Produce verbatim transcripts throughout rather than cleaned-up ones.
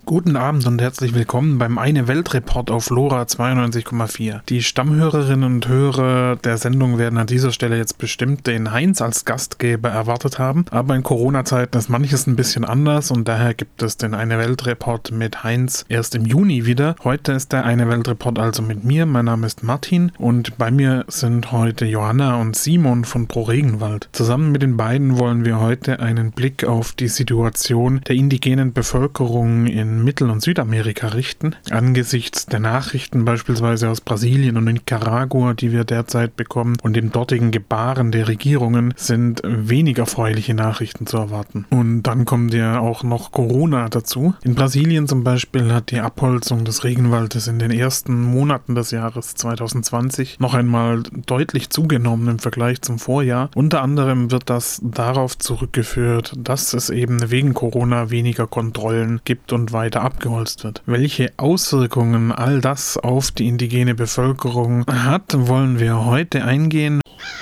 Guten Abend und herzlich willkommen beim Eine-Welt-Report auf LoRa zweiundneunzig Komma vier. Die Stammhörerinnen und Hörer der Sendung werden an dieser Stelle jetzt bestimmt den Heinz als Gastgeber erwartet haben, aber in Corona-Zeiten ist manches ein bisschen anders und daher gibt es den Eine-Welt-Report mit Heinz erst im Juni wieder. Heute ist der Eine-Welt-Report also mit mir, mein Name ist Martin und bei mir sind heute Johanna und Simon von Pro Regenwald. Zusammen mit den beiden wollen wir heute einen Blick auf die Situation der indigenen Bevölkerung in Mittel- und Südamerika richten. Angesichts der Nachrichten beispielsweise aus Brasilien und Nicaragua, die wir derzeit bekommen, und dem dortigen Gebaren der Regierungen sind wenig erfreuliche Nachrichten zu erwarten. Und dann kommt ja auch noch Corona dazu. In Brasilien zum Beispiel hat die Abholzung des Regenwaldes in den ersten Monaten des Jahres zwanzig zwanzig noch einmal deutlich zugenommen im Vergleich zum Vorjahr. Unter anderem wird das darauf zurückgeführt, dass es eben wegen Corona weniger Kontrollen gibt und weiter abgeholzt wird. Welche Auswirkungen all das auf die indigene Bevölkerung hat, wollen wir heute eingehen.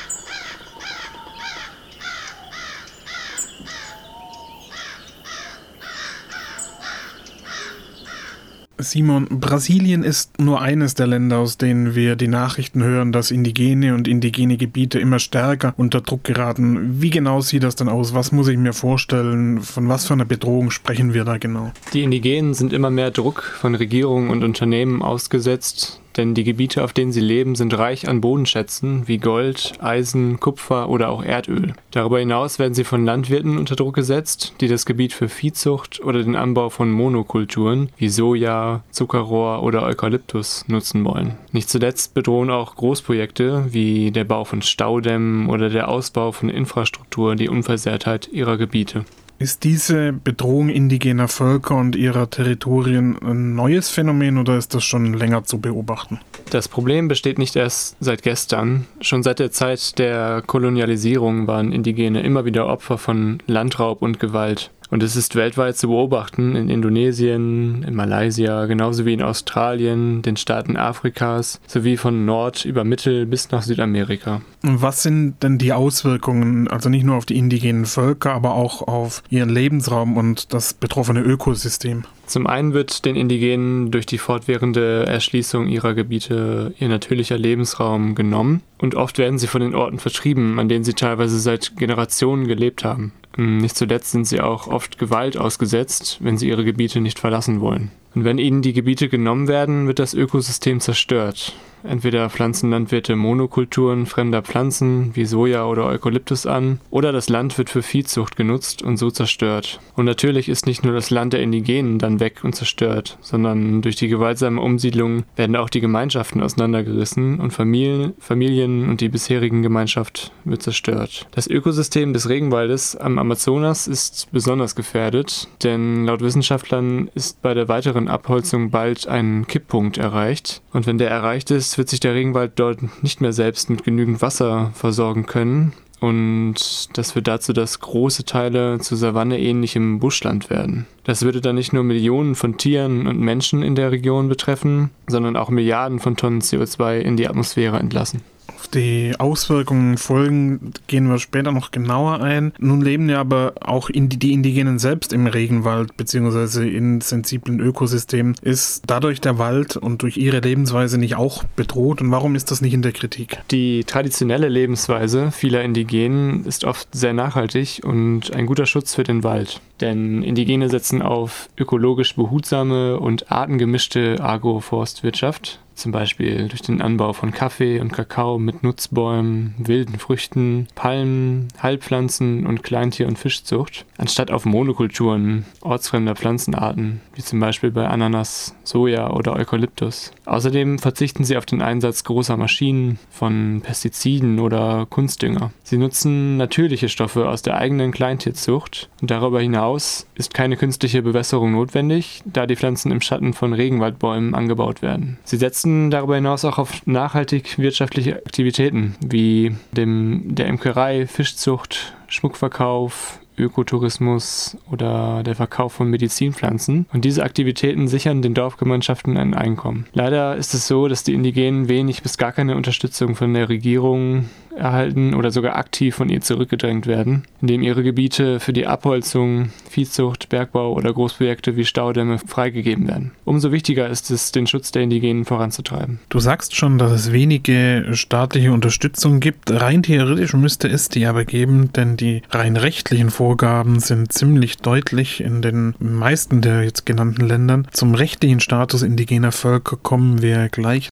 Simon, Brasilien ist nur eines der Länder, aus denen wir die Nachrichten hören, dass indigene und indigene Gebiete immer stärker unter Druck geraten. Wie genau sieht das denn aus? Was muss ich mir vorstellen? Von was für einer Bedrohung sprechen wir da genau? Die Indigenen sind immer mehr Druck von Regierungen und Unternehmen ausgesetzt, denn die Gebiete, auf denen sie leben, sind reich an Bodenschätzen wie Gold, Eisen, Kupfer oder auch Erdöl. Darüber hinaus werden sie von Landwirten unter Druck gesetzt, die das Gebiet für Viehzucht oder den Anbau von Monokulturen wie Soja, Zuckerrohr oder Eukalyptus nutzen wollen. Nicht zuletzt bedrohen auch Großprojekte wie der Bau von Staudämmen oder der Ausbau von Infrastruktur die Unversehrtheit ihrer Gebiete. Ist diese Bedrohung indigener Völker und ihrer Territorien ein neues Phänomen oder ist das schon länger zu beobachten? Das Problem besteht nicht erst seit gestern. Schon seit der Zeit der Kolonialisierung waren Indigene immer wieder Opfer von Landraub und Gewalt. Und es ist weltweit zu beobachten, in Indonesien, in Malaysia, genauso wie in Australien, den Staaten Afrikas, sowie von Nord über Mittel bis nach Südamerika. Was sind denn die Auswirkungen, also nicht nur auf die indigenen Völker, aber auch auf ihren Lebensraum und das betroffene Ökosystem? Zum einen wird den Indigenen durch die fortwährende Erschließung ihrer Gebiete ihr natürlicher Lebensraum genommen und oft werden sie von den Orten vertrieben, an denen sie teilweise seit Generationen gelebt haben. Nicht zuletzt sind sie auch oft Gewalt ausgesetzt, wenn sie ihre Gebiete nicht verlassen wollen. Und wenn ihnen die Gebiete genommen werden, wird das Ökosystem zerstört. Entweder pflanzen Landwirte Monokulturen fremder Pflanzen wie Soja oder Eukalyptus an, oder das Land wird für Viehzucht genutzt und so zerstört. Und natürlich ist nicht nur das Land der Indigenen dann weg und zerstört, sondern durch die gewaltsame Umsiedlung werden auch die Gemeinschaften auseinandergerissen und Familien, Familien und die bisherigen Gemeinschaft wird zerstört. Das Ökosystem des Regenwaldes am Amazonas ist besonders gefährdet, denn laut Wissenschaftlern ist bei der weiteren Abholzung bald ein Kipppunkt erreicht. Und wenn der erreicht ist, wird sich der Regenwald dort nicht mehr selbst mit genügend Wasser versorgen können. Und das führt dazu, dass große Teile zu Savanne-ähnlichem Buschland werden. Das würde dann nicht nur Millionen von Tieren und Menschen in der Region betreffen, sondern auch Milliarden von Tonnen C O zwei in die Atmosphäre entlassen. Auf die Auswirkungen, Folgen gehen wir später noch genauer ein. Nun leben ja aber auch die Indigenen selbst im Regenwald bzw. in sensiblen Ökosystemen. Ist dadurch der Wald und durch ihre Lebensweise nicht auch bedroht und warum ist das nicht in der Kritik? Die traditionelle Lebensweise vieler Indigenen ist oft sehr nachhaltig und ein guter Schutz für den Wald. Denn Indigene setzen auf ökologisch behutsame und artengemischte Agroforstwirtschaft. Zum Beispiel durch den Anbau von Kaffee und Kakao mit Nutzbäumen, wilden Früchten, Palmen, Heilpflanzen und Kleintier- und Fischzucht, anstatt auf Monokulturen ortsfremder Pflanzenarten, wie zum Beispiel bei Ananas, Soja oder Eukalyptus. Außerdem verzichten sie auf den Einsatz großer Maschinen, von Pestiziden oder Kunstdünger. Sie nutzen natürliche Stoffe aus der eigenen Kleintierzucht und darüber hinaus ist keine künstliche Bewässerung notwendig, da die Pflanzen im Schatten von Regenwaldbäumen angebaut werden. Sie setzen darüber hinaus auch auf nachhaltig wirtschaftliche Aktivitäten wie dem, der Imkerei, Fischzucht, Schmuckverkauf, Ökotourismus oder der Verkauf von Medizinpflanzen. Und diese Aktivitäten sichern den Dorfgemeinschaften ein Einkommen. Leider ist es so, dass die Indigenen wenig bis gar keine Unterstützung von der Regierung erhalten oder sogar aktiv von ihr zurückgedrängt werden, indem ihre Gebiete für die Abholzung, Viehzucht, Bergbau oder Großprojekte wie Staudämme freigegeben werden. Umso wichtiger ist es, den Schutz der Indigenen voranzutreiben. Du sagst schon, dass es wenige staatliche Unterstützung gibt. Rein theoretisch müsste es die aber geben, denn die rein rechtlichen Vorgaben sind ziemlich deutlich in den meisten der jetzt genannten Ländern. Zum rechtlichen Status indigener Völker kommen wir gleich.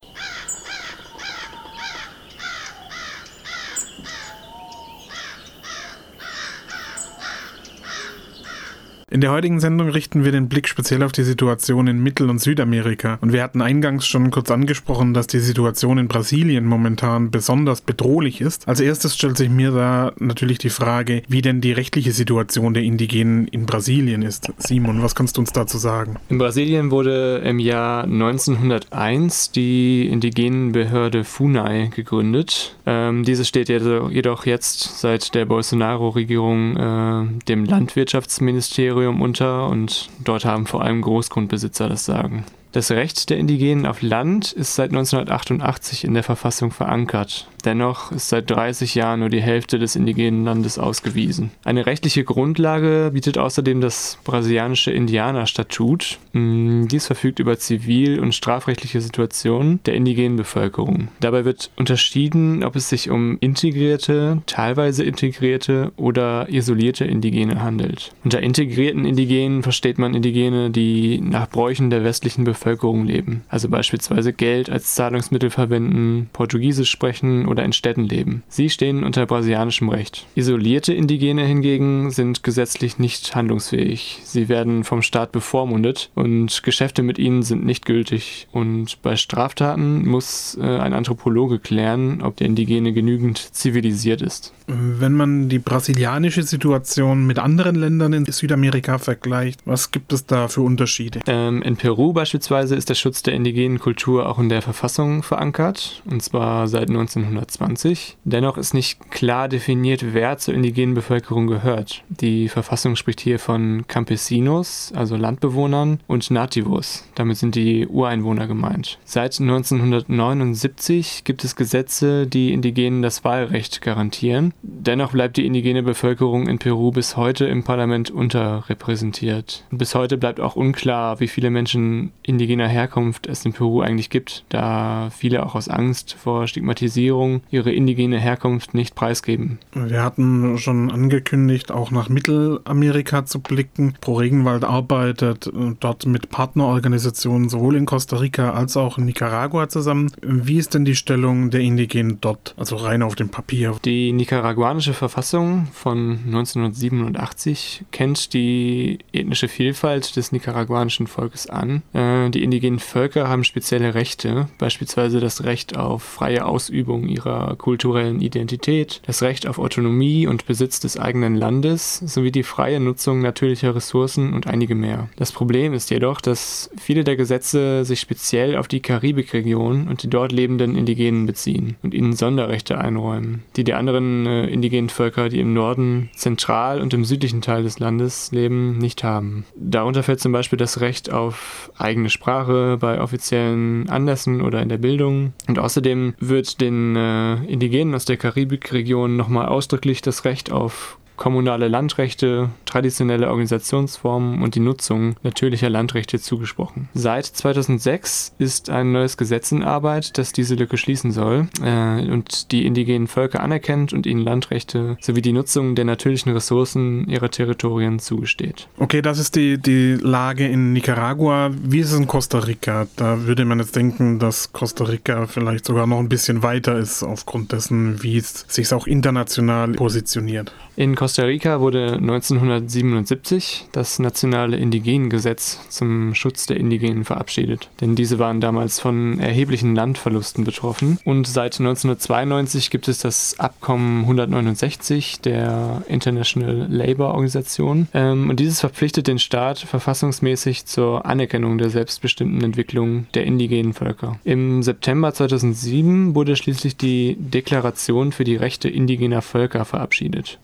In der heutigen Sendung richten wir den Blick speziell auf die Situation in Mittel- und Südamerika. Und wir hatten eingangs schon kurz angesprochen, dass die Situation in Brasilien momentan besonders bedrohlich ist. Als erstes stellt sich mir da natürlich die Frage, wie denn die rechtliche Situation der Indigenen in Brasilien ist. Simon, was kannst du uns dazu sagen? In Brasilien wurde im Jahr neunzehnhunderteins die Indigenenbehörde FUNAI gegründet. Ähm, diese steht jedoch jetzt seit der Bolsonaro-Regierung äh, dem Landwirtschaftsministerium unter und dort haben vor allem Großgrundbesitzer das Sagen. Das Recht der Indigenen auf Land ist seit neunzehnhundertachtundachtzig in der Verfassung verankert. Dennoch ist seit dreißig Jahren nur die Hälfte des indigenen Landes ausgewiesen. Eine rechtliche Grundlage bietet außerdem das brasilianische Indianerstatut. Dies verfügt über zivil- und strafrechtliche Situationen der indigenen Bevölkerung. Dabei wird unterschieden, ob es sich um integrierte, teilweise integrierte oder isolierte Indigene handelt. Unter integrierten Indigenen versteht man Indigene, die nach Bräuchen der westlichen Bevölkerung leben, also beispielsweise Geld als Zahlungsmittel verwenden, Portugiesisch sprechen oder in Städten leben. Sie stehen unter brasilianischem Recht. Isolierte Indigene hingegen sind gesetzlich nicht handlungsfähig. Sie werden vom Staat bevormundet und Geschäfte mit ihnen sind nicht gültig. Und bei Straftaten muss äh, ein Anthropologe klären, ob der Indigene genügend zivilisiert ist. Wenn man die brasilianische Situation mit anderen Ländern in Südamerika vergleicht, was gibt es da für Unterschiede? Ähm, in Peru beispielsweise ist der Schutz der indigenen Kultur auch in der Verfassung verankert, und zwar seit neunzehnhundertzwanzig. Dennoch ist nicht klar definiert, wer zur indigenen Bevölkerung gehört. Die Verfassung spricht hier von Campesinos, also Landbewohnern, und Nativos, damit sind die Ureinwohner gemeint. Seit neunzehnhundertneunundsiebzig gibt es Gesetze, die Indigenen das Wahlrecht garantieren. Dennoch bleibt die indigene Bevölkerung in Peru bis heute im Parlament unterrepräsentiert. Bis heute bleibt auch unklar, wie viele Menschen indigener Herkunft es in Peru eigentlich gibt, da viele auch aus Angst vor Stigmatisierung ihre indigene Herkunft nicht preisgeben. Wir hatten schon angekündigt, auch nach Mittelamerika zu blicken. Pro Regenwald arbeitet dort mit Partnerorganisationen sowohl in Costa Rica als auch in Nicaragua zusammen. Wie ist denn die Stellung der Indigenen dort, also rein auf dem Papier? Die nicaraguanische Verfassung von neunzehnhundertsiebenundachtzig kennt die ethnische Vielfalt des nicaraguanischen Volkes an. Äh, die indigenen Völker haben spezielle Rechte, beispielsweise das Recht auf freie Ausübung ihrer kulturellen Identität, das Recht auf Autonomie und Besitz des eigenen Landes sowie die freie Nutzung natürlicher Ressourcen und einige mehr. Das Problem ist jedoch, dass viele der Gesetze sich speziell auf die Karibikregion und die dort lebenden Indigenen beziehen und ihnen Sonderrechte einräumen, die die anderen äh, indigenen Völker, die im Norden, zentral und im südlichen Teil des Landes leben, nicht haben. Darunter fällt zum Beispiel das Recht auf eigene Sprache bei offiziellen Anlässen oder in der Bildung. Und außerdem wird den äh, Indigenen aus der Karibikregion nochmal ausdrücklich das Recht auf kommunale Landrechte, traditionelle Organisationsformen und die Nutzung natürlicher Landrechte zugesprochen. Seit zweitausendsechs ist ein neues Gesetz in Arbeit, das diese Lücke schließen soll äh, und die indigenen Völker anerkennt und ihnen Landrechte sowie die Nutzung der natürlichen Ressourcen ihrer Territorien zugesteht. Okay, das ist die, die Lage in Nicaragua. Wie ist es in Costa Rica? Da würde man jetzt denken, dass Costa Rica vielleicht sogar noch ein bisschen weiter ist aufgrund dessen, wie es sich auch international positioniert. In Costa Rica wurde neunzehnhundertsiebenundsiebzig das nationale Indigenengesetz zum Schutz der Indigenen verabschiedet, denn diese waren damals von erheblichen Landverlusten betroffen. Und seit neunzehnhundertzweiundneunzig gibt es das Abkommen hundertneunundsechzig der International Labour Organisation. Ähm, und dieses verpflichtet den Staat verfassungsmäßig zur Anerkennung der selbstbestimmten Entwicklung der indigenen Völker. Im September zweitausendsieben wurde schließlich die Deklaration für die Rechte indigener Völker verabschiedet. Diese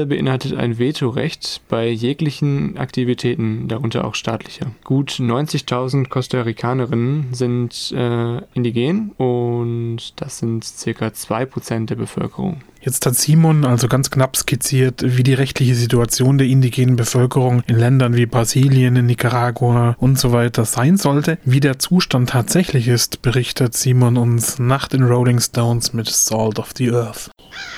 Diese beinhaltet ein Vetorecht bei jeglichen Aktivitäten, darunter auch staatlicher. Gut neunzigtausend Costa Ricanerinnen sind äh, indigen und das sind ca. zwei Prozent der Bevölkerung. Jetzt hat Simon also ganz knapp skizziert, wie die rechtliche Situation der indigenen Bevölkerung in Ländern wie Brasilien, Nicaragua und so weiter sein sollte. Wie der Zustand tatsächlich ist, berichtet Simon uns nach den Rolling Stones mit Salt of the Earth.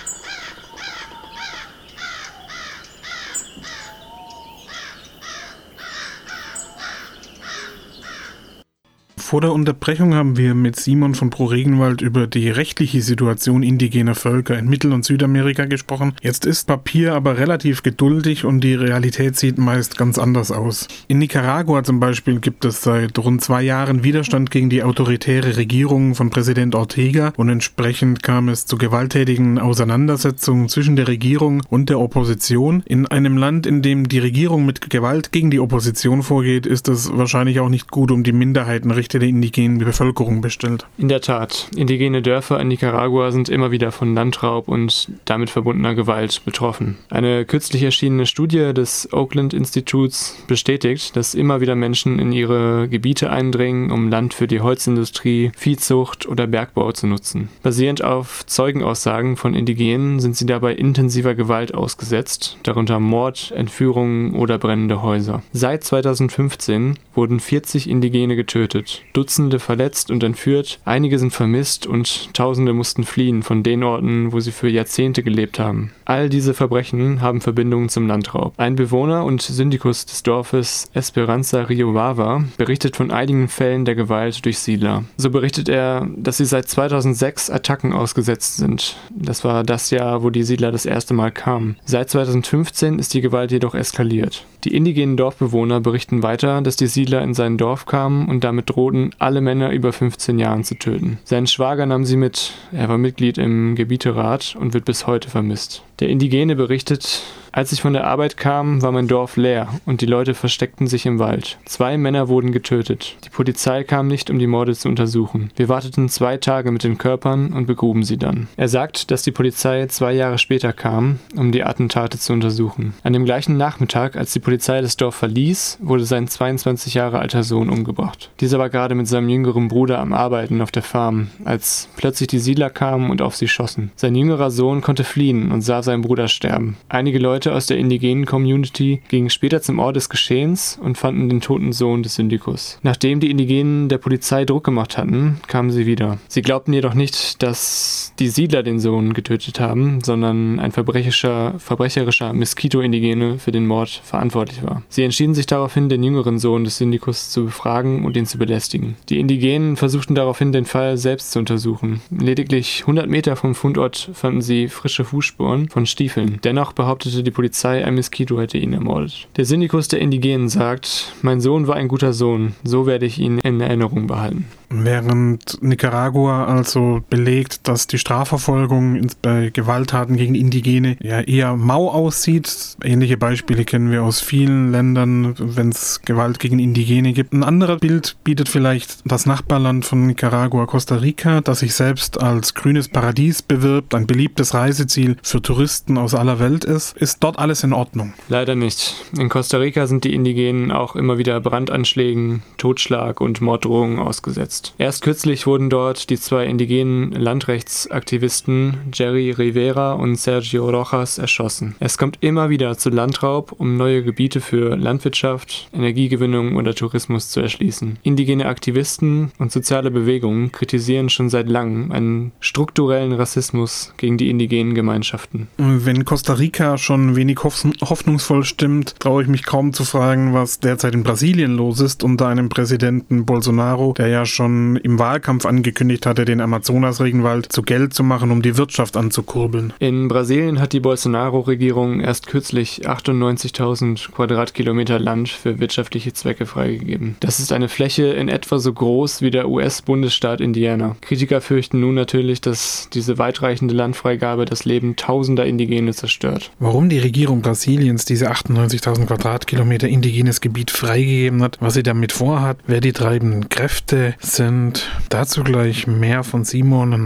Vor der Unterbrechung haben wir mit Simon von Pro Regenwald über die rechtliche Situation indigener Völker in Mittel- und Südamerika gesprochen. Jetzt ist Papier aber relativ geduldig und die Realität sieht meist ganz anders aus. In Nicaragua zum Beispiel gibt es seit rund zwei Jahren Widerstand gegen die autoritäre Regierung von Präsident Ortega und entsprechend kam es zu gewalttätigen Auseinandersetzungen zwischen der Regierung und der Opposition. In einem Land, in dem die Regierung mit Gewalt gegen die Opposition vorgeht, ist es wahrscheinlich auch nicht gut um die Minderheitenrechte der indigenen Bevölkerung bestellt. In der Tat, indigene Dörfer in Nicaragua sind immer wieder von Landraub und damit verbundener Gewalt betroffen. Eine kürzlich erschienene Studie des Oakland-Instituts bestätigt, dass immer wieder Menschen in ihre Gebiete eindringen, um Land für die Holzindustrie, Viehzucht oder Bergbau zu nutzen. Basierend auf Zeugenaussagen von Indigenen sind sie dabei intensiver Gewalt ausgesetzt, darunter Mord, Entführungen oder brennende Häuser. Seit zweitausendfünfzehn wurden vierzig Indigene getötet. Dutzende verletzt und entführt, einige sind vermisst und Tausende mussten fliehen von den Orten, wo sie für Jahrzehnte gelebt haben. All diese Verbrechen haben Verbindungen zum Landraub. Ein Bewohner und Syndikus des Dorfes Esperanza Rio Bava berichtet von einigen Fällen der Gewalt durch Siedler. So berichtet er, dass sie seit zweitausendsechs Attacken ausgesetzt sind. Das war das Jahr, wo die Siedler das erste Mal kamen. Seit zweitausendfünfzehn ist die Gewalt jedoch eskaliert. Die indigenen Dorfbewohner berichten weiter, dass die Siedler in sein Dorf kamen und damit drohten, alle Männer über fünfzehn Jahren zu töten. Sein Schwager nahm sie mit. Er war Mitglied im Gebieterat und wird bis heute vermisst. Der Indigene berichtet: Als ich von der Arbeit kam, war mein Dorf leer und die Leute versteckten sich im Wald. Zwei Männer wurden getötet. Die Polizei kam nicht, um die Morde zu untersuchen. Wir warteten zwei Tage mit den Körpern und begruben sie dann. Er sagt, dass die Polizei zwei Jahre später kam, um die Attentate zu untersuchen. An dem gleichen Nachmittag, als die Polizei das Dorf verließ, wurde sein zweiundzwanzig Jahre alter Sohn umgebracht. Dieser war gerade mit seinem jüngeren Bruder am Arbeiten auf der Farm, als plötzlich die Siedler kamen und auf sie schossen. Sein jüngerer Sohn konnte fliehen und sah seinen Bruder sterben. Einige Leute aus der indigenen Community gingen später zum Ort des Geschehens und fanden den toten Sohn des Syndikus. Nachdem die Indigenen der Polizei Druck gemacht hatten, kamen sie wieder. Sie glaubten jedoch nicht, dass die Siedler den Sohn getötet haben, sondern ein verbrecherischer, verbrecherischer Miskito-Indigene für den Mord verantwortlich war. Sie entschieden sich daraufhin, den jüngeren Sohn des Syndikus zu befragen und ihn zu belästigen. Die Indigenen versuchten daraufhin, den Fall selbst zu untersuchen. Lediglich hundert Meter vom Fundort fanden sie frische Fußspuren von Stiefeln. Dennoch behauptete die Polizei, ein Miskito hätte ihn ermordet. Der Syndikus der Indigenen sagt: Mein Sohn war ein guter Sohn, so werde ich ihn in Erinnerung behalten. Während Nicaragua also belegt, dass die Strafverfolgung bei Gewalttaten gegen Indigene ja eher mau aussieht. Ähnliche Beispiele kennen wir aus vielen Ländern, wenn es Gewalt gegen Indigene gibt. Ein anderes Bild bietet vielleicht das Nachbarland von Nicaragua, Costa Rica, das sich selbst als grünes Paradies bewirbt, ein beliebtes Reiseziel für Touristen aus aller Welt ist. Ist dort alles in Ordnung? Leider nicht. In Costa Rica sind die Indigenen auch immer wieder Brandanschlägen, Totschlag und Morddrohungen ausgesetzt. Erst kürzlich wurden dort die zwei indigenen Landrechtsaktivisten Jerry Rivera und Sergio Rojas erschossen. Es kommt immer wieder zu Landraub, um neue Gebiete für Landwirtschaft, Energiegewinnung oder Tourismus zu erschließen. Indigene Aktivisten und soziale Bewegungen kritisieren schon seit langem einen strukturellen Rassismus gegen die indigenen Gemeinschaften. Wenn Costa Rica schon wenig hoffnungsvoll stimmt, traue ich mich kaum zu fragen, was derzeit in Brasilien los ist unter einem Präsidenten Bolsonaro, der ja schon im Wahlkampf angekündigt hatte, den Amazonas-Regenwald zu Geld zu machen, um die Wirtschaft anzukurbeln. In Brasilien hat die Bolsonaro-Regierung erst kürzlich achtundneunzigtausend Quadratkilometer Land für wirtschaftliche Zwecke freigegeben. Das ist eine Fläche in etwa so groß wie der U S-Bundesstaat Indiana. Kritiker fürchten nun natürlich, dass diese weitreichende Landfreigabe das Leben tausender Indigene zerstört. Warum die Regierung Brasiliens diese achtundneunzigtausend Quadratkilometer indigenes Gebiet freigegeben hat, was sie damit vorhat, wer die treibenden Kräfte sind, dazu gleich mehr von Simon.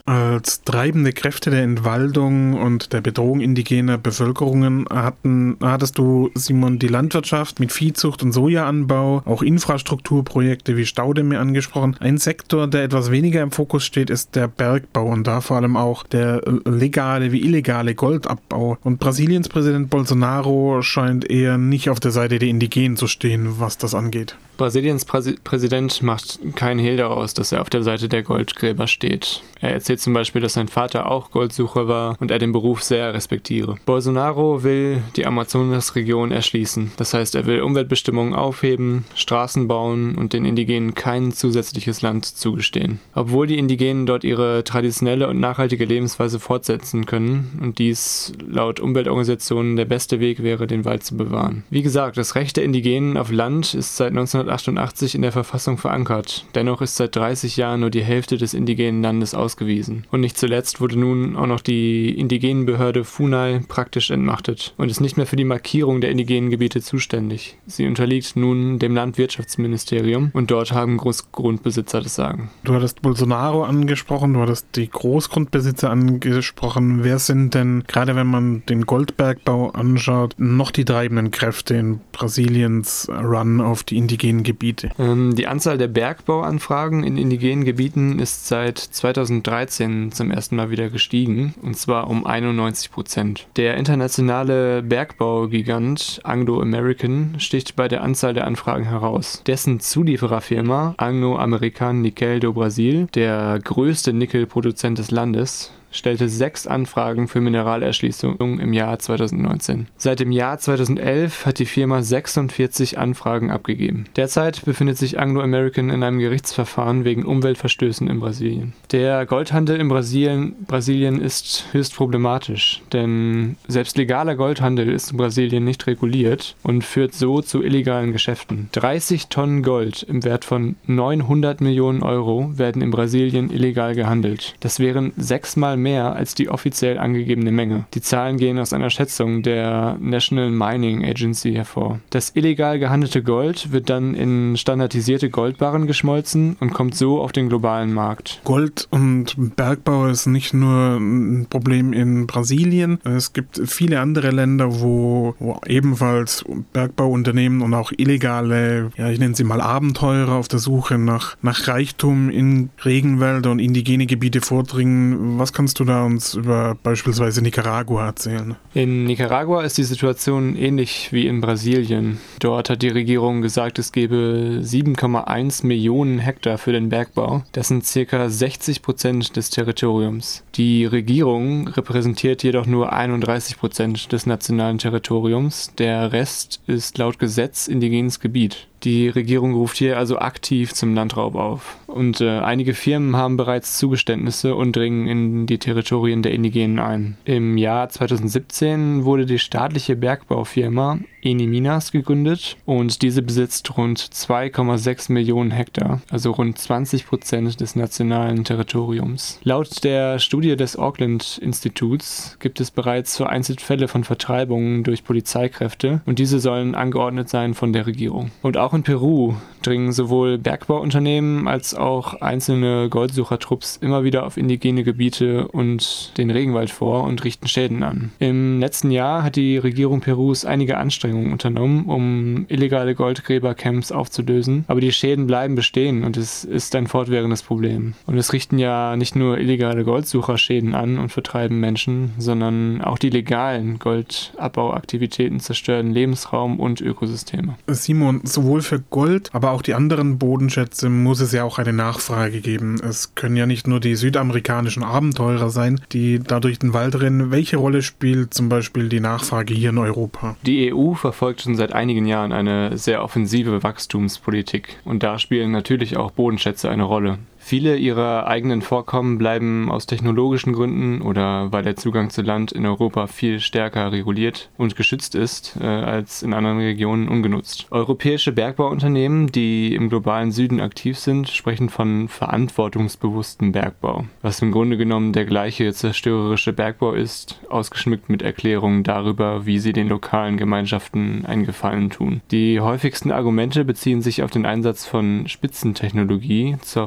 Als treibende Kräfte der Entwaldung und der Bedrohung indigener Bevölkerungen hatten, hattest du, Simon, die Landwirtschaft mit Viehzucht und Sojaanbau, auch Infrastrukturprojekte wie Staudämme angesprochen. Ein Sektor, der etwas weniger im Fokus steht, ist der Bergbau und da vor allem auch der legale wie illegale Goldabbau. Und Brasiliens Präsident Bolsonaro scheint eher nicht auf der Seite der Indigenen zu stehen, was das angeht. Brasiliens Präsi- Präsident macht keinen Hehl daraus, dass er auf der Seite der Goldgräber steht. Er erzählt zum Beispiel, dass sein Vater auch Goldsucher war und er den Beruf sehr respektiere. Bolsonaro will die Amazonasregion erschließen. Das heißt, er will Umweltbestimmungen aufheben, Straßen bauen und den Indigenen kein zusätzliches Land zugestehen. Obwohl die Indigenen dort ihre traditionelle und nachhaltige Lebensweise fortsetzen können und dies laut Umweltorganisationen der beste Weg wäre, den Wald zu bewahren. Wie gesagt, das Recht der Indigenen auf Land ist seit neunzehnhundertachtundachtzig in der Verfassung verankert. Dennoch ist seit dreißig Jahren nur die Hälfte des indigenen Landes ausgewiesen. Und nicht zuletzt wurde nun auch noch die indigenen Behörde FUNAI praktisch entmachtet und ist nicht mehr für die Markierung der indigenen Gebiete zuständig. Sie unterliegt nun dem Landwirtschaftsministerium und dort haben Großgrundbesitzer das Sagen. Du hattest Bolsonaro angesprochen, du hattest die Großgrundbesitzer angesprochen. Wer sind denn, gerade wenn man den Goldbergbau anschaut, noch die treibenden Kräfte in Brasiliens Run auf die indigenen Gebiete? Ähm, die Anzahl der Bergbauanfragen in indigenen Gebieten ist seit zweitausenddreizehn zum ersten Mal wieder gestiegen, und zwar um einundneunzig Prozent. Der internationale Bergbaugigant Anglo American sticht bei der Anzahl der Anfragen heraus. Dessen Zuliefererfirma Anglo American Nickel do Brasil, der größte Nickelproduzent des Landes, stellte sechs Anfragen für Mineralerschließung im Jahr zweitausendneunzehn. Seit dem Jahr zweitausendelf hat die Firma sechsundvierzig Anfragen abgegeben. Derzeit befindet sich Anglo American in einem Gerichtsverfahren wegen Umweltverstößen in Brasilien. Der Goldhandel in Brasilien, Brasilien ist höchst problematisch, denn selbst legaler Goldhandel ist in Brasilien nicht reguliert und führt so zu illegalen Geschäften. dreißig Tonnen Gold im Wert von neunhundert Millionen Euro werden in Brasilien illegal gehandelt. Das wären sechsmal mehr mehr als die offiziell angegebene Menge. Die Zahlen gehen aus einer Schätzung der National Mining Agency hervor. Das illegal gehandelte Gold wird dann in standardisierte Goldbarren geschmolzen und kommt so auf den globalen Markt. Gold und Bergbau ist nicht nur ein Problem in Brasilien. Es gibt viele andere Länder, wo, wo ebenfalls Bergbauunternehmen und auch illegale, ja, ich nenne sie mal Abenteurer auf der Suche nach, nach Reichtum in Regenwälder und indigene Gebiete vordringen. Was kannst du da uns über beispielsweise Nicaragua erzählen? In Nicaragua ist die Situation ähnlich wie in Brasilien. Dort hat die Regierung gesagt, es gebe sieben Komma eins Millionen Hektar für den Bergbau. Das sind ca. sechzig Prozent des Territoriums. Die Regierung repräsentiert jedoch nur einunddreißig Prozent des nationalen Territoriums. Der Rest ist laut Gesetz indigenes Gebiet. Die Regierung ruft hier also aktiv zum Landraub auf. Und äh, einige Firmen haben bereits Zugeständnisse und dringen in die Territorien der Indigenen ein. Im Jahr zweitausendsiebzehn wurde die staatliche Bergbaufirma Eni Minas gegründet und diese besitzt rund zwei Komma sechs Millionen Hektar, also rund zwanzig Prozent des nationalen Territoriums. Laut der Studie des Auckland-Instituts gibt es bereits vereinzelt Fälle von Vertreibungen durch Polizeikräfte und diese sollen angeordnet sein von der Regierung. Und auch in Peru dringen sowohl Bergbauunternehmen als auch einzelne Goldsuchertrupps immer wieder auf indigene Gebiete und den Regenwald vor und richten Schäden an. Im letzten Jahr hat die Regierung Perus einige Anstrengungen unternommen, um illegale Goldgräbercamps aufzulösen, aber die Schäden bleiben bestehen und es ist ein fortwährendes Problem. Und es richten ja nicht nur illegale Goldsucher Schäden an und vertreiben Menschen, sondern auch die legalen Goldabbauaktivitäten zerstören Lebensraum und Ökosysteme. Simon, sowohl für Gold, aber auch die anderen Bodenschätze muss es ja auch eine Nachfrage geben. Es können ja nicht nur die südamerikanischen Abenteurer sein, die da durch den Wald rennen. Welche Rolle spielt zum Beispiel die Nachfrage hier in Europa? Die E U verfolgt schon seit einigen Jahren eine sehr offensive Wachstumspolitik und da spielen natürlich auch Bodenschätze eine Rolle. Viele ihrer eigenen Vorkommen bleiben aus technologischen Gründen oder weil der Zugang zu Land in Europa viel stärker reguliert und geschützt ist äh, als in anderen Regionen ungenutzt. Europäische Bergbauunternehmen, die im globalen Süden aktiv sind, sprechen von verantwortungsbewusstem Bergbau, was im Grunde genommen der gleiche zerstörerische Bergbau ist, ausgeschmückt mit Erklärungen darüber, wie sie den lokalen Gemeinschaften einen Gefallen tun. Die häufigsten Argumente beziehen sich auf den Einsatz von Spitzentechnologie zur Verhinderung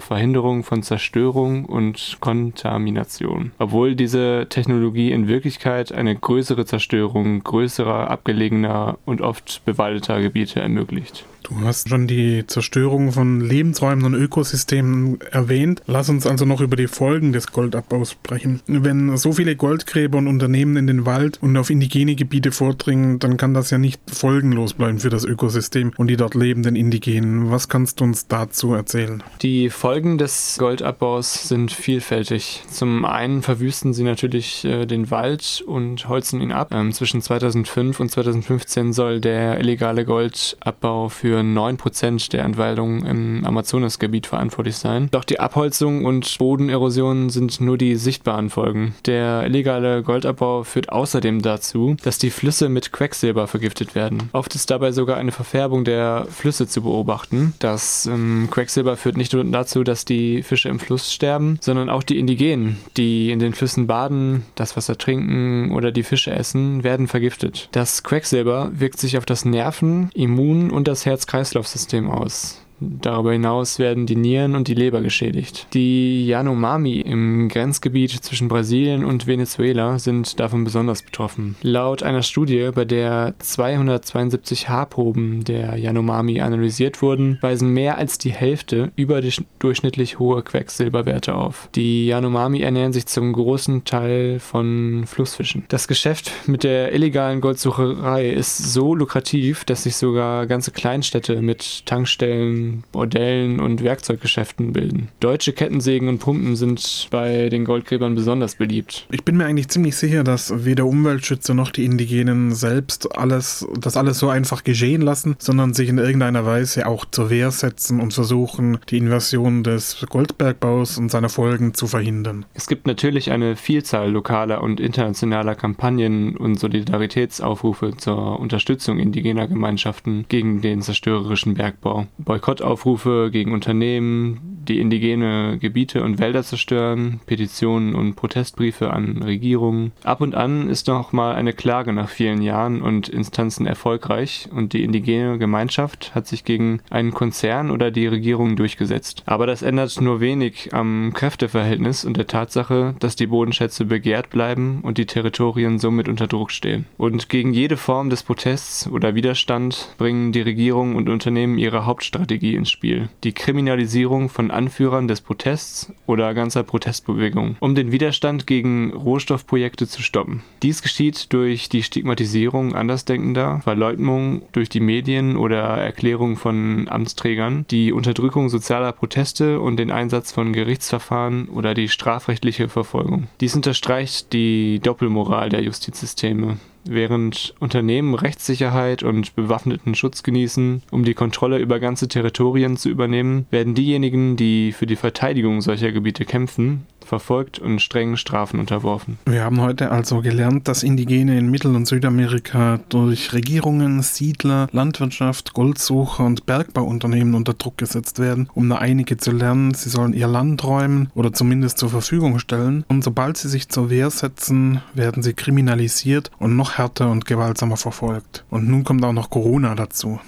Minimierung von Zerstörung und Kontamination. Obwohl diese Technologie in Wirklichkeit eine größere Zerstörung größerer, abgelegener und oft bewaldeter Gebiete ermöglicht. Du hast schon die Zerstörung von Lebensräumen und Ökosystemen erwähnt. Lass uns also noch über die Folgen des Goldabbaus sprechen. Wenn so viele Goldgräber und Unternehmen in den Wald und auf indigene Gebiete vordringen, dann kann das ja nicht folgenlos bleiben für das Ökosystem und die dort lebenden Indigenen. Was kannst du uns dazu erzählen? Die Folgen des Goldabbaus sind vielfältig. Zum einen verwüsten sie natürlich äh, den Wald und holzen ihn ab. Ähm, zwischen zweitausendfünf und zweitausendfünfzehn soll der illegale Goldabbau für neun Prozent der Entwaldung im Amazonasgebiet verantwortlich sein. Doch die Abholzung und Bodenerosion sind nur die sichtbaren Folgen. Der illegale Goldabbau führt außerdem dazu, dass die Flüsse mit Quecksilber vergiftet werden. Oft ist dabei sogar eine Verfärbung der Flüsse zu beobachten. Das ähm, Quecksilber führt nicht nur dazu, dass die Fische im Fluss sterben, sondern auch die Indigenen, die in den Flüssen baden, das Wasser trinken oder die Fische essen, werden vergiftet. Das Quecksilber wirkt sich auf das Nerven-, Immun- und das Herz-Kreislauf-System aus. Darüber hinaus werden die Nieren und die Leber geschädigt. Die Yanomami im Grenzgebiet zwischen Brasilien und Venezuela sind davon besonders betroffen. Laut einer Studie, bei der zweihundertzweiundsiebzig Haarproben der Yanomami analysiert wurden, weisen mehr als die Hälfte überdurchschnittlich hohe Quecksilberwerte auf. Die Yanomami ernähren sich zum großen Teil von Flussfischen. Das Geschäft mit der illegalen Goldsucherei ist so lukrativ, dass sich sogar ganze Kleinstädte mit Tankstellen, Bordellen und Werkzeuggeschäften bilden. Deutsche Kettensägen und Pumpen sind bei den Goldgräbern besonders beliebt. Ich bin mir eigentlich ziemlich sicher, dass weder Umweltschützer noch die Indigenen selbst alles, das alles so einfach geschehen lassen, sondern sich in irgendeiner Weise auch zur Wehr setzen und versuchen, die Invasion des Goldbergbaus und seiner Folgen zu verhindern. Es gibt natürlich eine Vielzahl lokaler und internationaler Kampagnen und Solidaritätsaufrufe zur Unterstützung indigener Gemeinschaften gegen den zerstörerischen Bergbau. Boykott Aufrufe gegen Unternehmen, die indigene Gebiete und Wälder zerstören, Petitionen und Protestbriefe an Regierungen. Ab und an ist noch mal eine Klage nach vielen Jahren und Instanzen erfolgreich und die indigene Gemeinschaft hat sich gegen einen Konzern oder die Regierung durchgesetzt. Aber das ändert nur wenig am Kräfteverhältnis und der Tatsache, dass die Bodenschätze begehrt bleiben und die Territorien somit unter Druck stehen. Und gegen jede Form des Protests oder Widerstand bringen die Regierung und Unternehmen ihre Hauptstrategie ins Spiel: die Kriminalisierung von Anführern des Protests oder ganzer Protestbewegungen, um den Widerstand gegen Rohstoffprojekte zu stoppen. Dies geschieht durch die Stigmatisierung Andersdenkender, Verleugnung durch die Medien oder Erklärung von Amtsträgern, die Unterdrückung sozialer Proteste und den Einsatz von Gerichtsverfahren oder die strafrechtliche Verfolgung. Dies unterstreicht die Doppelmoral der Justizsysteme. Während Unternehmen Rechtssicherheit und bewaffneten Schutz genießen, um die Kontrolle über ganze Territorien zu übernehmen, werden diejenigen, die für die Verteidigung solcher Gebiete kämpfen, verfolgt und strengen Strafen unterworfen. Wir haben heute also gelernt, dass Indigene in Mittel- und Südamerika durch Regierungen, Siedler, Landwirtschaft, Goldsucher und Bergbauunternehmen unter Druck gesetzt werden, um nur einige zu lernen, sie sollen ihr Land räumen oder zumindest zur Verfügung stellen. Und sobald sie sich zur Wehr setzen, werden sie kriminalisiert und noch härter und gewaltsamer verfolgt. Und nun kommt auch noch Corona dazu.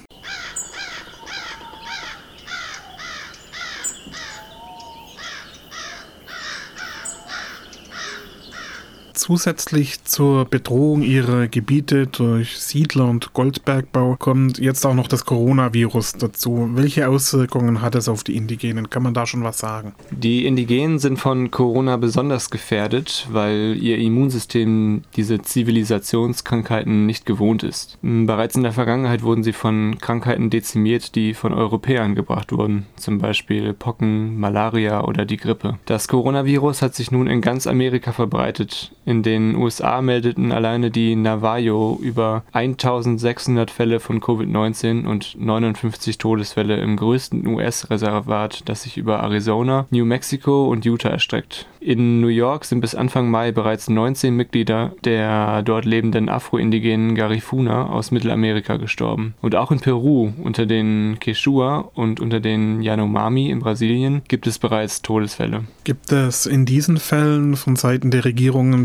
Zusätzlich zur Bedrohung ihrer Gebiete durch Siedler und Goldbergbau kommt jetzt auch noch das Coronavirus dazu. Welche Auswirkungen hat es auf die Indigenen? Kann man da schon was sagen? Die Indigenen sind von Corona besonders gefährdet, weil ihr Immunsystem diese Zivilisationskrankheiten nicht gewohnt ist. Bereits in der Vergangenheit wurden sie von Krankheiten dezimiert, die von Europäern gebracht wurden, zum Beispiel Pocken, Malaria oder die Grippe. Das Coronavirus hat sich nun in ganz Amerika verbreitet. In den U S A meldeten alleine die Navajo über eintausendsechshundert Fälle von Covid neunzehn und neunundfünfzig Todesfälle im größten U S-Reservat, das sich über Arizona, New Mexico und Utah erstreckt. In New York sind bis Anfang Mai bereits neunzehn Mitglieder der dort lebenden Afro-Indigenen Garifuna aus Mittelamerika gestorben. Und auch in Peru, unter den Quechua und unter den Yanomami in Brasilien, gibt es bereits Todesfälle. Gibt es in diesen Fällen von Seiten der Regierungen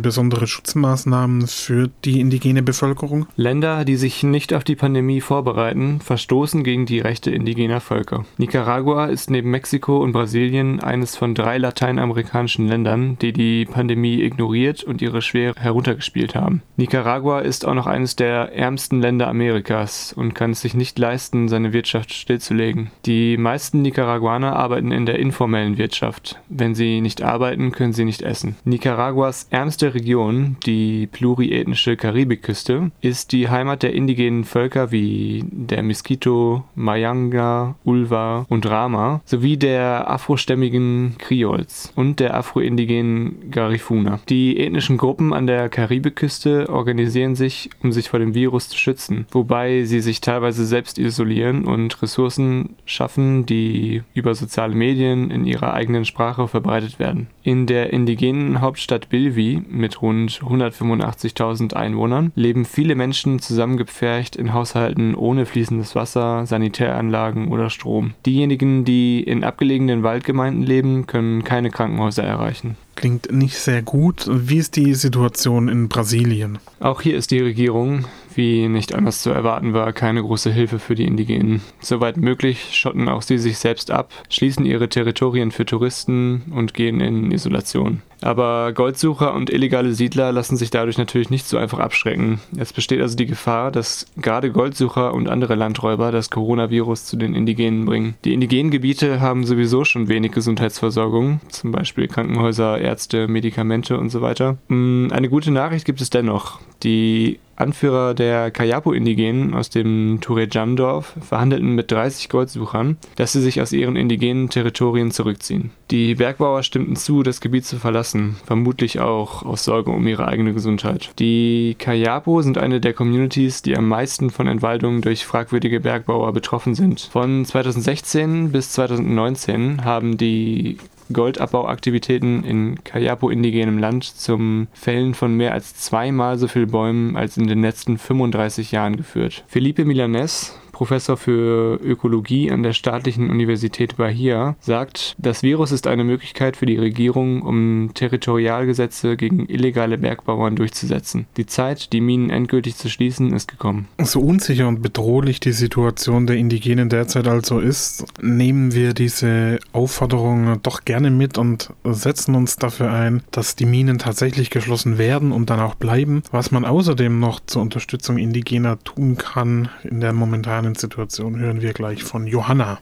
besondere Schutzmaßnahmen für die indigene Bevölkerung? Länder, die sich nicht auf die Pandemie vorbereiten, verstoßen gegen die Rechte indigener Völker. Nicaragua ist neben Mexiko und Brasilien eines von drei lateinamerikanischen Ländern, die die Pandemie ignoriert und ihre Schwere heruntergespielt haben. Nicaragua ist auch noch eines der ärmsten Länder Amerikas und kann es sich nicht leisten, seine Wirtschaft stillzulegen. Die meisten Nicaraguaner arbeiten in der informellen Wirtschaft. Wenn sie nicht arbeiten, können sie nicht essen. Nicaraguas ärmste Region, die pluriethnische Karibikküste, ist die Heimat der indigenen Völker wie der Miskito, Mayanga, Ulva und Rama sowie der afrostämmigen Kriols und der afroindigenen Garifuna. Die ethnischen Gruppen an der Karibikküste organisieren sich, um sich vor dem Virus zu schützen, wobei sie sich teilweise selbst isolieren und Ressourcen schaffen, die über soziale Medien in ihrer eigenen Sprache verbreitet werden. In der indigenen Hauptstadt Bilwi mit rund hundertfünfundachtzigtausend Einwohnern leben viele Menschen zusammengepfercht in Haushalten ohne fließendes Wasser, Sanitäranlagen oder Strom. Diejenigen, die in abgelegenen Waldgemeinden leben, können keine Krankenhäuser erreichen. Klingt nicht sehr gut. Wie ist die Situation in Brasilien? Auch hier ist die Regierung, wie nicht anders zu erwarten war, keine große Hilfe für die Indigenen. Soweit möglich schotten auch sie sich selbst ab, schließen ihre Territorien für Touristen und gehen in Isolation. Aber Goldsucher und illegale Siedler lassen sich dadurch natürlich nicht so einfach abschrecken. Es besteht also die Gefahr, dass gerade Goldsucher und andere Landräuber das Coronavirus zu den Indigenen bringen. Die indigenen Gebiete haben sowieso schon wenig Gesundheitsversorgung, zum Beispiel Krankenhäuser, Ärzte, Medikamente und so weiter. Eine gute Nachricht gibt es dennoch. Die Anführer der Kayapo-Indigenen aus dem Turejam-Dorf verhandelten mit dreißig Goldsuchern, dass sie sich aus ihren indigenen Territorien zurückziehen. Die Bergbauer stimmten zu, das Gebiet zu verlassen, vermutlich auch aus Sorge um ihre eigene Gesundheit. Die Kayapo sind eine der Communities, die am meisten von Entwaldungen durch fragwürdige Bergbauer betroffen sind. Von zweitausendsechzehn bis zweitausendneunzehn haben die Goldabbauaktivitäten in Kayapo-indigenem Land zum Fällen von mehr als zweimal so viel Bäumen als in den letzten fünfunddreißig Jahren geführt. Felipe Milanés, Professor für Ökologie an der Staatlichen Universität Bahia, sagt, das Virus ist eine Möglichkeit für die Regierung, um Territorialgesetze gegen illegale Bergbauern durchzusetzen. Die Zeit, die Minen endgültig zu schließen, ist gekommen. So unsicher und bedrohlich die Situation der Indigenen derzeit also ist, nehmen wir diese Aufforderung doch gerne mit und setzen uns dafür ein, dass die Minen tatsächlich geschlossen werden und dann auch bleiben. Was man außerdem noch zur Unterstützung Indigener tun kann in der momentanen Situation, hören wir gleich von Johanna.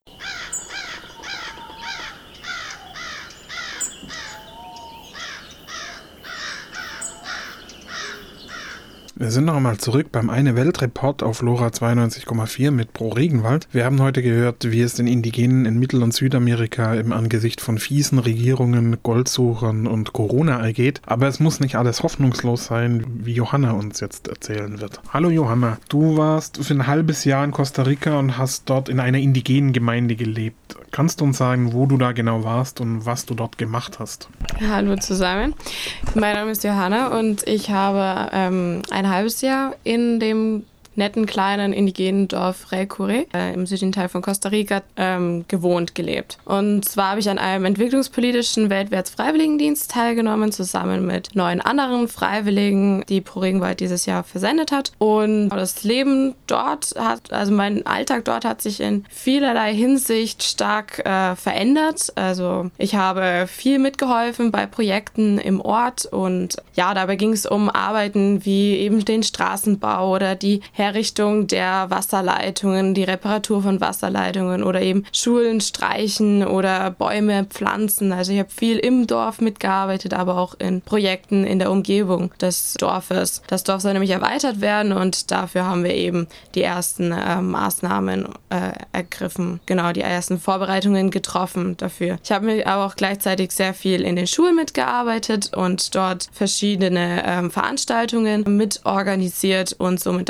Wir sind noch einmal zurück beim Eine Welt Report auf LoRa zweiundneunzig Komma vier mit Pro Regenwald. Wir haben heute gehört, wie es den Indigenen in Mittel- und Südamerika im Angesicht von fiesen Regierungen, Goldsuchern und Corona ergeht. Aber es muss nicht alles hoffnungslos sein, wie Johanna uns jetzt erzählen wird. Hallo Johanna, du warst für ein halbes Jahr in Costa Rica und hast dort in einer indigenen Gemeinde gelebt. Kannst du uns sagen, wo du da genau warst und was du dort gemacht hast? Hallo zusammen, mein Name ist Johanna und ich habe ähm, ein halbes Jahr in dem netten kleinen indigenen Dorf Reycure äh, im südlichen Teil von Costa Rica ähm, gewohnt, gelebt. Und zwar habe ich an einem entwicklungspolitischen Weltwärts-Freiwilligendienst teilgenommen, zusammen mit neun anderen Freiwilligen, die Pro Regenwald dieses Jahr versendet hat. Und das Leben dort hat, also mein Alltag dort hat sich in vielerlei Hinsicht stark äh, verändert. Also ich habe viel mitgeholfen bei Projekten im Ort und ja, dabei ging es um Arbeiten wie eben den Straßenbau oder die Herrichtung der Wasserleitungen, die Reparatur von Wasserleitungen oder eben Schulen streichen oder Bäume pflanzen. Also ich habe viel im Dorf mitgearbeitet, aber auch in Projekten in der Umgebung des Dorfes. Das Dorf soll nämlich erweitert werden und dafür haben wir eben die ersten äh, Maßnahmen äh, ergriffen. Genau, die ersten Vorbereitungen getroffen dafür. Ich habe mir aber auch gleichzeitig sehr viel in den Schulen mitgearbeitet und dort verschiedene äh, Veranstaltungen mitorganisiert und somit das Kollegium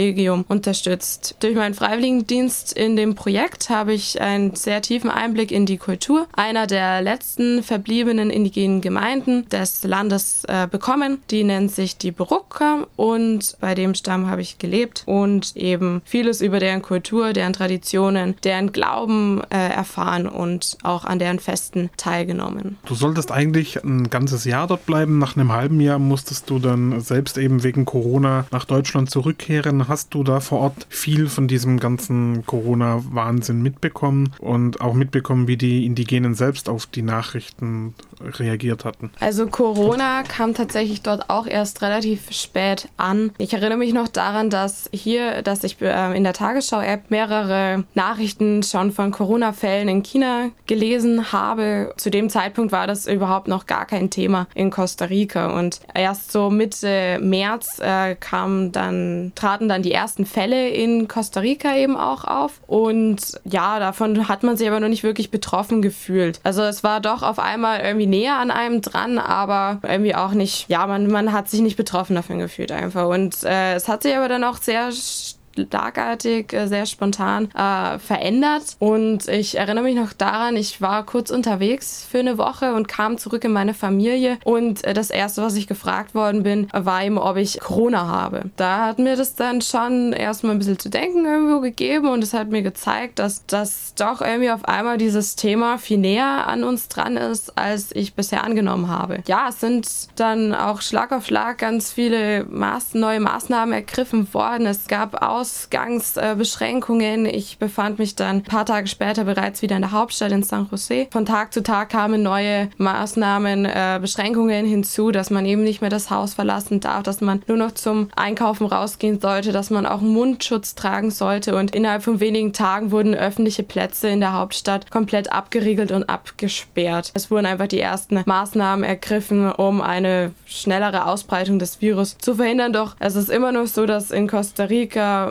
Kollegium unterstützt. Durch meinen Freiwilligendienst in dem Projekt habe ich einen sehr tiefen Einblick in die Kultur einer der letzten verbliebenen indigenen Gemeinden des Landes äh, bekommen. Die nennt sich die Burukka und bei dem Stamm habe ich gelebt und eben vieles über deren Kultur, deren Traditionen, deren Glauben äh, erfahren und auch an deren Festen teilgenommen. Du solltest eigentlich ein ganzes Jahr dort bleiben. Nach einem halben Jahr musstest du dann selbst eben wegen Corona nach Deutschland zurückkehren. Hast du da vor Ort viel von diesem ganzen Corona-Wahnsinn mitbekommen und auch mitbekommen, wie die Indigenen selbst auf die Nachrichten reagiert hatten? Also Corona kam tatsächlich dort auch erst relativ spät an. Ich erinnere mich noch daran, dass hier, dass ich äh, in der Tagesschau-App mehrere Nachrichten schon von Corona-Fällen in China gelesen habe. Zu dem Zeitpunkt war das überhaupt noch gar kein Thema in Costa Rica und erst so Mitte März äh, kamen dann, traten dann die ersten Fälle in Costa Rica eben auch auf und ja, davon hat man sich aber noch nicht wirklich betroffen gefühlt. Also es war doch auf einmal irgendwie näher an einem dran, aber irgendwie auch nicht, ja, man, man hat sich nicht betroffen davon gefühlt einfach und äh, es hat sich aber dann auch sehr schlagartig, sehr spontan äh, verändert und ich erinnere mich noch daran, ich war kurz unterwegs für eine Woche und kam zurück in meine Familie und äh, das erste, was ich gefragt worden bin, war eben, ob ich Corona habe. Da hat mir das dann schon erstmal ein bisschen zu denken irgendwo gegeben und es hat mir gezeigt, dass das doch irgendwie auf einmal dieses Thema viel näher an uns dran ist, als ich bisher angenommen habe. Ja, es sind dann auch Schlag auf Schlag ganz viele Maß- neue Maßnahmen ergriffen worden. Es gab aus Ausgangsbeschränkungen. Ich befand mich dann ein paar Tage später bereits wieder in der Hauptstadt in San Jose. Von Tag zu Tag kamen neue Maßnahmen, äh, Beschränkungen hinzu, dass man eben nicht mehr das Haus verlassen darf, dass man nur noch zum Einkaufen rausgehen sollte, dass man auch einen Mundschutz tragen sollte und innerhalb von wenigen Tagen wurden öffentliche Plätze in der Hauptstadt komplett abgeriegelt und abgesperrt. Es wurden einfach die ersten Maßnahmen ergriffen, um eine schnellere Ausbreitung des Virus zu verhindern. Doch es ist immer noch so, dass in Costa Rica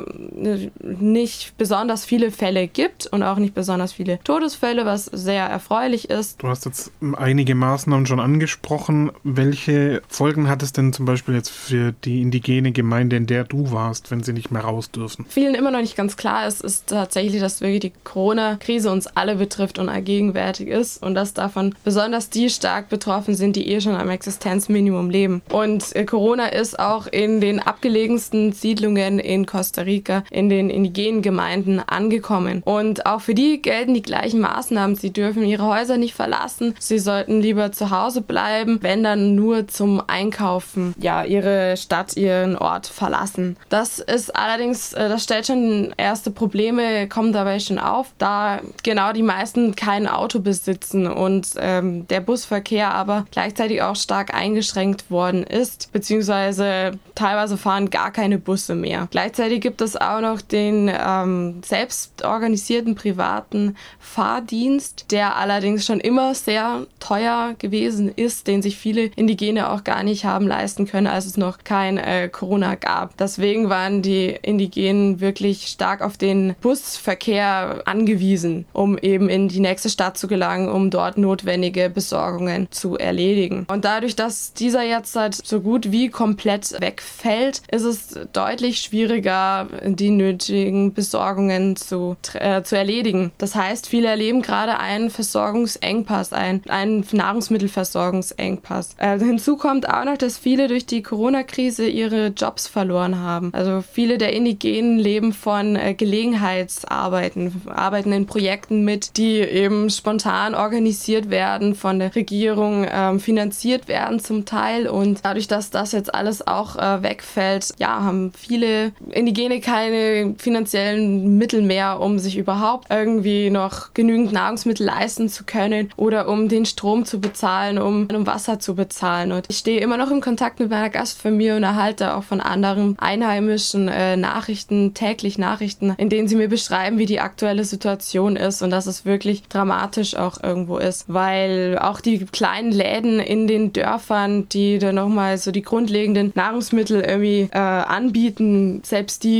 nicht besonders viele Fälle gibt und auch nicht besonders viele Todesfälle, was sehr erfreulich ist. Du hast jetzt einige Maßnahmen schon angesprochen. Welche Folgen hat es denn zum Beispiel jetzt für die indigene Gemeinde, in der du warst, wenn sie nicht mehr raus dürfen? Vielen immer noch nicht ganz klar ist, ist tatsächlich, dass wirklich die Corona-Krise uns alle betrifft und allgegenwärtig ist und dass davon besonders die stark betroffen sind, die eh schon am Existenzminimum leben. Und äh, Corona ist auch in den abgelegensten Siedlungen in Costa Rica, in den indigenen Gemeinden angekommen. Und auch für die gelten die gleichen Maßnahmen. Sie dürfen ihre Häuser nicht verlassen. Sie sollten lieber zu Hause bleiben, wenn dann nur zum Einkaufen, ja, ihre Stadt, ihren Ort verlassen. Das ist allerdings, das stellt schon erste Probleme, kommen dabei schon auf, da genau die meisten kein Auto besitzen und ähm, der Busverkehr aber gleichzeitig auch stark eingeschränkt worden ist, beziehungsweise teilweise fahren gar keine Busse mehr. Gleichzeitig gibt es auch noch den ähm, selbst organisierten privaten Fahrdienst, der allerdings schon immer sehr teuer gewesen ist, den sich viele Indigene auch gar nicht haben leisten können, als es noch kein äh, Corona gab. Deswegen waren die Indigenen wirklich stark auf den Busverkehr angewiesen, um eben in die nächste Stadt zu gelangen, um dort notwendige Besorgungen zu erledigen. Und dadurch, dass dieser jetzt halt so gut wie komplett wegfällt, ist es deutlich schwieriger, die nötigen Besorgungen zu, äh, zu erledigen. Das heißt, viele erleben gerade einen Versorgungsengpass, einen, einen Nahrungsmittelversorgungsengpass. Äh, hinzu kommt auch noch, dass viele durch die Corona-Krise ihre Jobs verloren haben. Also viele der Indigenen leben von äh, Gelegenheitsarbeiten, arbeiten in Projekten mit, die eben spontan organisiert werden, von der Regierung ähm, finanziert werden zum Teil. Und dadurch, dass das jetzt alles auch äh, wegfällt, ja, haben viele Indigene keine finanziellen Mittel mehr, um sich überhaupt irgendwie noch genügend Nahrungsmittel leisten zu können oder um den Strom zu bezahlen, um, um Wasser zu bezahlen. Und ich stehe immer noch in Kontakt mit meiner Gastfamilie und erhalte auch von anderen Einheimischen äh, Nachrichten, täglich Nachrichten, in denen sie mir beschreiben, wie die aktuelle Situation ist und dass es wirklich dramatisch auch irgendwo ist, weil auch die kleinen Läden in den Dörfern, die dann nochmal so die grundlegenden Nahrungsmittel irgendwie äh, anbieten, selbst die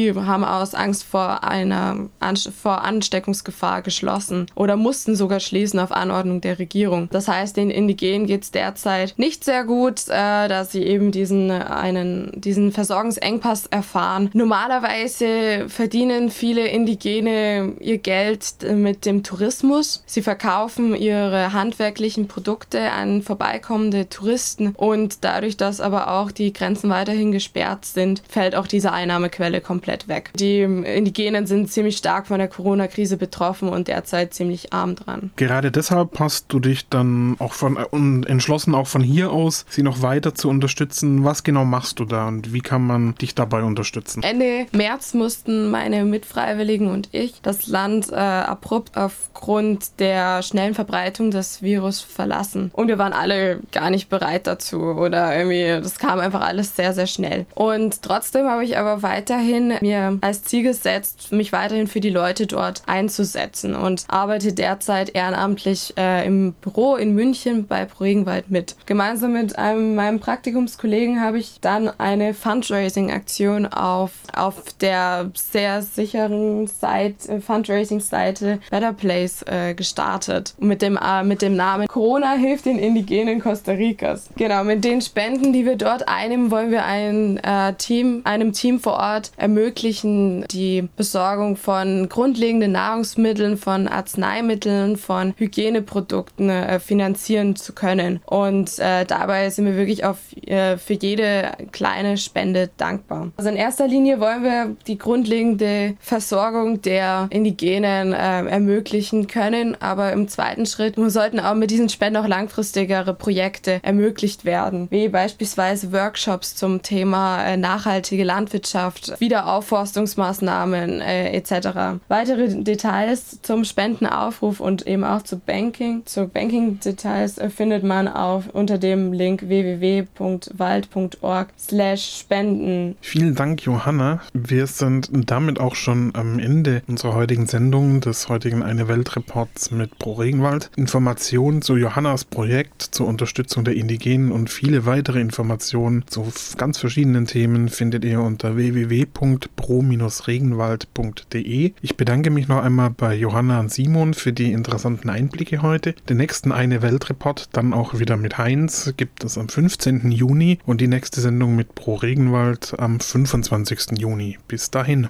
die haben aus Angst vor einer Anst- vor Ansteckungsgefahr geschlossen oder mussten sogar schließen auf Anordnung der Regierung. Das heißt, den Indigenen geht es derzeit nicht sehr gut, äh, da sie eben diesen, einen, diesen Versorgungsengpass erfahren. Normalerweise verdienen viele Indigene ihr Geld mit dem Tourismus. Sie verkaufen ihre handwerklichen Produkte an vorbeikommende Touristen und dadurch, dass aber auch die Grenzen weiterhin gesperrt sind, fällt auch diese Einnahmequelle komplett weg. Die Indigenen sind ziemlich stark von der Corona-Krise betroffen und derzeit ziemlich arm dran. Gerade deshalb hast du dich dann auch von und entschlossen, auch von hier aus sie noch weiter zu unterstützen. Was genau machst du da und wie kann man dich dabei unterstützen? Ende März mussten meine Mitfreiwilligen und ich das Land äh, abrupt aufgrund der schnellen Verbreitung des Virus verlassen. Und wir waren alle gar nicht bereit dazu oder irgendwie, das kam einfach alles sehr, sehr schnell. Und trotzdem habe ich aber weiterhin mir als Ziel gesetzt, mich weiterhin für die Leute dort einzusetzen und arbeite derzeit ehrenamtlich äh, im Büro in München bei ProRegenwald mit. Gemeinsam mit einem, meinem Praktikumskollegen habe ich dann eine Fundraising-Aktion auf, auf der sehr sicheren Seite, Fundraising-Seite Better Place äh, gestartet. Mit dem, äh, mit dem Namen Corona hilft den Indigenen Costa Ricas. Genau, mit den Spenden, die wir dort einnehmen, wollen wir ein äh, Team, einem Team vor Ort ermöglichen, die Besorgung von grundlegenden Nahrungsmitteln, von Arzneimitteln, von Hygieneprodukten äh, finanzieren zu können. Und äh, dabei sind wir wirklich auf, äh, für jede kleine Spende dankbar. Also in erster Linie wollen wir die grundlegende Versorgung der Indigenen äh, ermöglichen können, aber im zweiten Schritt sollten auch mit diesen Spenden auch langfristigere Projekte ermöglicht werden, wie beispielsweise Workshops zum Thema äh, nachhaltige Landwirtschaft, Wiederaufforstungsmaßnahmen äh, et cetera. Weitere Details zum Spendenaufruf und eben auch zu Banking, zu Banking-Details äh, findet man auf unter dem Link w w w punkt wald punkt org slash spenden. Vielen Dank, Johanna. Wir sind damit auch schon am Ende unserer heutigen Sendung, des heutigen Eine Welt-Reports mit ProRegenwald. Informationen zu Johannas Projekt, zur Unterstützung der Indigenen und viele weitere Informationen zu ganz verschiedenen Themen findet ihr unter w w w punkt pro regenwald punkt d e. Ich bedanke mich noch einmal bei Johanna und Simon für die interessanten Einblicke heute. Den nächsten Eine Welt-Report dann auch wieder mit Heinz gibt es am fünfzehnten Juni und die nächste Sendung mit ProRegenwald am fünfundzwanzigsten Juni. Bis dahin.